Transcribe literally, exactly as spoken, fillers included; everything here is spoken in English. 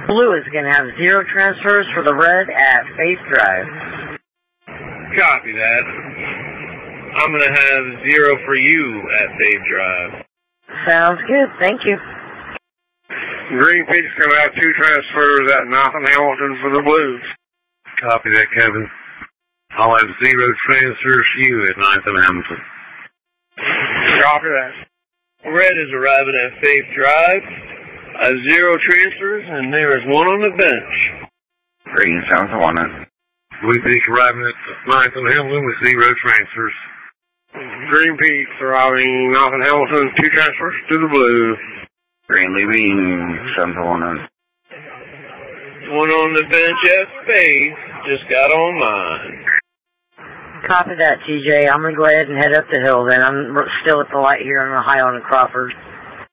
Blue is going to have zero transfers for the red at Faith Drive. Copy that. I'm going to have zero for you at Faith Drive. Sounds good. Thank you. Green Peak's going to have two transfers at North and Hamilton for the Blues. Copy that, Kevin. I'll have zero transfers for you at ninth and Hamilton. Copy that. Red is arriving at Faith Drive. Uh, zero transfers, and there is one on the bench. Green sounds one. Blue Peak arriving at ninth and Hamilton with zero transfers. Green Peak's arriving North and Hamilton, two transfers to the Blues. Green leaving sounds one. One on the bench at Faith. Just got on mine. Copy that, T J. I'm going to go ahead and head up the hill then. I'm still at the light here on the High on Crawford.